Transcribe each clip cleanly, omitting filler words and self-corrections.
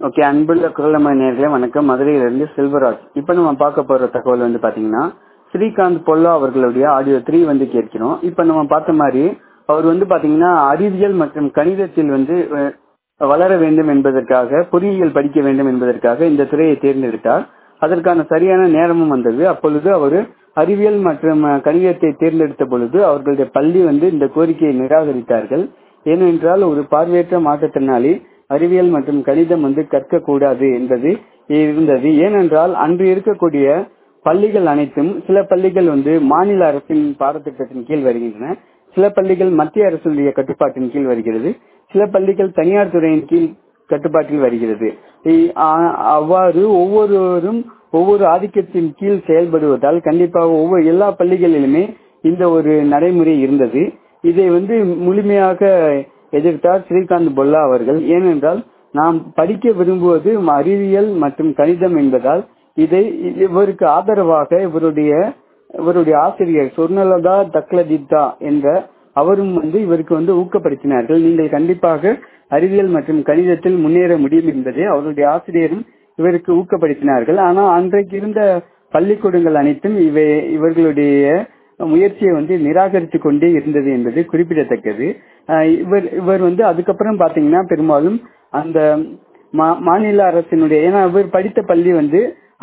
Okay, அன்புள்ள குரலமை நேயர்களே வணக்கம். மதுரையிலிருந்து செல்வராஜ். இப்ப நம்ம பார்க்க போற தகவல் வந்து பாத்தீங்கன்னா, ஸ்ரீகாந்த் பொல்லா அவர்களுடைய ஆடியோ 3 வந்து கேட்கிறோம். இப்ப நம்ம பார்த்த மாதிரி அவர் வந்து பாத்தீங்கன்னா அறிவியல் மற்றும் கணிதத்தில் வந்து வளர வேண்டும் என்பதற்காக, பொறியியல் படிக்க வேண்டும் என்பதற்காக இந்த துறையை தேர்ந்தெடுத்தார். அதற்கான சரியான நேரமும் வந்தது. அப்பொழுது அவர் அறிவியல் மற்றும் கணிதத்தை தேர்ந்தெடுத்த பொழுது அவர்களுடைய பள்ளி வந்து இந்த கோரிக்கையை நிராகரித்தார்கள். ஏனென்றால் ஒரு பார்வையற்ற மாற்றுத்திறனாளி அறிவியல் மற்றும் கணிதம் வந்து கற்கக்கூடாது என்பது இருந்தது. ஏனென்றால் அன்று இருக்கக்கூடிய பள்ளிகள் அனைத்தும், சில பள்ளிகள் வந்து மாநில அரசின் பாடத்திட்டத்தின் கீழ் வருகின்றன, சில பள்ளிகள் மத்திய அரசுடைய கட்டுப்பாட்டின் கீழ் வருகிறது, சில பள்ளிகள் தனியார் துறையின் கீழ் கட்டுப்பாட்டில் வருகிறது. அவ்வாறு ஒவ்வொருவரும் ஒவ்வொரு ஆதிக்கத்தின் கீழ் செயல்படுவதால் கண்டிப்பாக எல்லா பள்ளிகளிலுமே இந்த ஒரு நடைமுறை இருந்தது. இதை வந்து முழுமையாக எதிர்த்தார் ஸ்ரீகாந்த் பொல்லா அவர்கள். ஏனென்றால் நாம் படிக்க விரும்புவது அறிவியல் மற்றும் கணிதம் என்பதால் இவருக்கு ஆதரவாக இவருடைய ஆசிரியர் சொர்ணலதா தக்லதித்தா என்ற அவரும் வந்து இவருக்கு வந்து ஊக்கப்படுத்தினார்கள். நீங்கள் கண்டிப்பாக அறிவியல் மற்றும் கணிதத்தில் முன்னேற முடியும் என்பதை அவருடைய ஆசிரியரும் இவருக்கு ஊக்கப்படுத்தினார்கள். ஆனால் அன்றைக்கு இருந்த பள்ளிக்கூடங்கள் அனைத்தும் இவர்களுடைய முயற்சியை வந்து நிராகரித்துக் கொண்டே இருந்தது என்பது குறிப்பிடத்தக்கது. இவர் வந்து அதுக்கப்புறம் பாத்தீங்கன்னா பெரும்பாலும் அந்த மாநில அரசினுடைய, ஏன்னா இவர் படித்த பள்ளி வந்து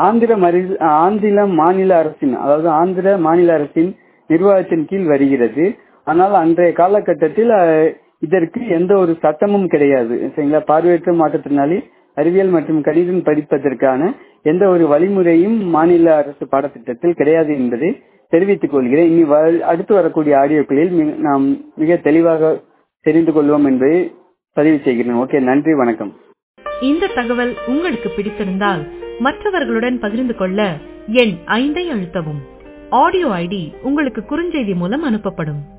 ஆந்திர மாநில அரசின், அதாவது ஆந்திர மாநில அரசின் நிர்வாகத்தின் கீழ் வருகிறது. ஆனால் அன்றைய காலகட்டத்தில் இதற்கு எந்த ஒரு சட்டமும் கிடையாது. சரிங்களா? பார்வையற்ற மாற்றுத்திறனாளி அறிவியல் மற்றும் கணிதம் படிப்பதற்கான எந்த ஒரு வழிமுறையும் மாநில அரசு பாடத்திட்டத்தில் கிடையாது என்பதை தெரிவித்துக் கொள்கிறேன். இனி அடுத்து வரக்கூடிய ஆடியோக்களில் நாம் மிக தெளிவாக தெரிந்து கொள்வோம் என்பதை பதிவு செய்கிறேன். ஓகே, நன்றி, வணக்கம். இந்த தகவல் உங்களுக்கு பிடித்திருந்தால் மற்றவர்களுடன் பகிர்ந்து கொள்ள எண் 5 அழுத்தவும். ஆடியோ ஐடி உங்களுக்கு குறுஞ்செய்தி மூலம் அனுப்பப்படும்.